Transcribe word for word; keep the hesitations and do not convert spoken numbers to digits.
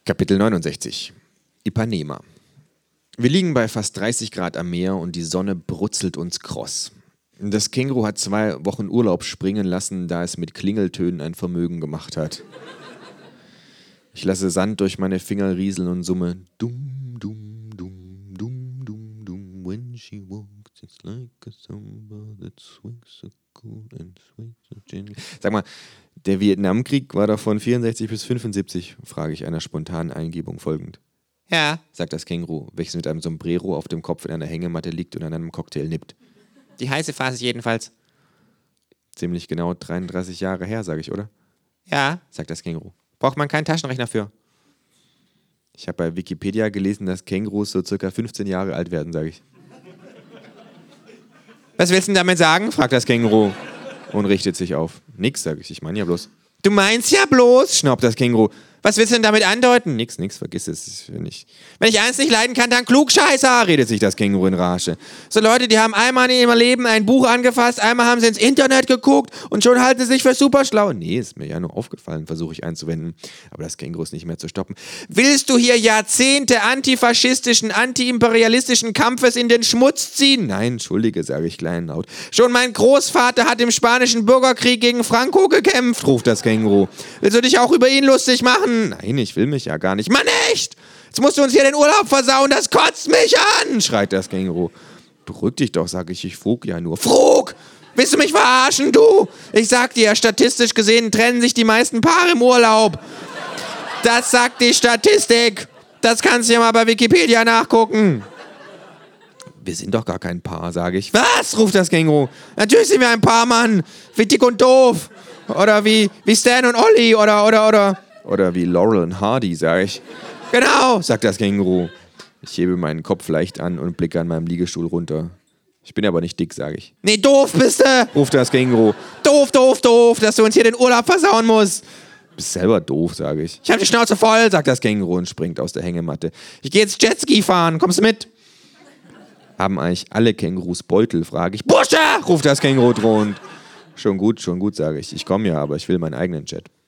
Kapitel neunundsechzig. Ipanema. Wir liegen bei fast dreißig Grad am Meer und die Sonne brutzelt uns kross. Das Känguru hat zwei Wochen Urlaub springen lassen, da es mit Klingeltönen ein Vermögen gemacht hat. Ich lasse Sand durch meine Finger rieseln und summe dum, dum, dum, dum, dum, dum. When she walks, it's like a samba that swings so cool and sweet so gently. Sag mal, der Vietnamkrieg war doch von vierundsechzig bis fünfundsiebzig, frage ich einer spontanen Eingebung folgend. Ja, sagt das Känguru, welches mit einem Sombrero auf dem Kopf in einer Hängematte liegt und an einem Cocktail nippt. Die heiße Phase jedenfalls. Ziemlich genau dreiunddreißig Jahre her, sage ich, oder? Ja, sagt das Känguru. Braucht man keinen Taschenrechner für. Ich habe bei Wikipedia gelesen, dass Kängurus so circa fünfzehn Jahre alt werden, sage ich. Was willst du denn damit sagen? Fragt das Känguru und richtet sich auf. Nix, sage ich, ich meine ja bloß. Du meinst ja bloß, schnaubt das Känguru. Was willst du denn damit andeuten? Nix, nix, vergiss es. Wenn ich, wenn ich eins nicht leiden kann, dann Klugscheißer, redet sich das Känguru in Rage. So Leute, die haben einmal in ihrem Leben ein Buch angefasst, einmal haben sie ins Internet geguckt und schon halten sie sich für super schlau. Nee, ist mir ja nur aufgefallen, versuche ich einzuwenden. Aber das Känguru ist nicht mehr zu stoppen. Willst du hier Jahrzehnte antifaschistischen, antiimperialistischen Kampfes in den Schmutz ziehen? Nein, entschuldige, sage ich kleinlaut. Schon mein Großvater hat im spanischen Bürgerkrieg gegen Franco gekämpft, ruft das Känguru. Willst du dich auch über ihn lustig machen? Nein, ich will mich ja gar nicht. Mann, echt? Jetzt musst du uns hier den Urlaub versauen, das kotzt mich an, schreit das Känguru. Beruhig dich doch, sag ich, ich frug ja nur. Frug! Willst du mich verarschen, du? Ich sag dir, statistisch gesehen trennen sich die meisten Paare im Urlaub. Das sagt die Statistik. Das kannst du ja mal bei Wikipedia nachgucken. Wir sind doch gar kein Paar, sage ich. Was? Ruft das Känguru. Natürlich sind wir ein Paar, Mann. Wie dick und doof. Oder wie, wie Stan und Ollie oder, oder, oder... Oder wie Laurel und Hardy, sage ich. Genau, sagt das Känguru. Ich hebe meinen Kopf leicht an und blicke an meinem Liegestuhl runter. Ich bin aber nicht dick, sage ich. Nee, doof bist du, ruft das Känguru. Doof, doof, doof, dass du uns hier den Urlaub versauen musst. Bist selber doof, sage ich. Ich hab die Schnauze voll, sagt das Känguru und springt aus der Hängematte. Ich gehe jetzt Jetski fahren, kommst du mit? Haben eigentlich alle Kängurus Beutel, frage ich. Bursche, ruft das Känguru drohend. Schon gut, schon gut, sage ich. Ich komme ja, aber ich will meinen eigenen Jet.